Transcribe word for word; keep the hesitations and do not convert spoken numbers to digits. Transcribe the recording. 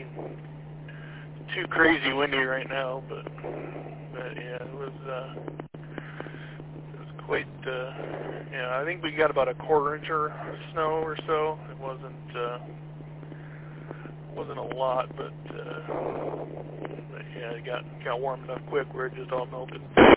too crazy windy right now, but but yeah, it was uh, it was quite. Uh, yeah, I think we got about a quarter inch of snow or so. It wasn't uh, wasn't a lot, but, uh, but yeah, it got got warm enough quick where it just all melted.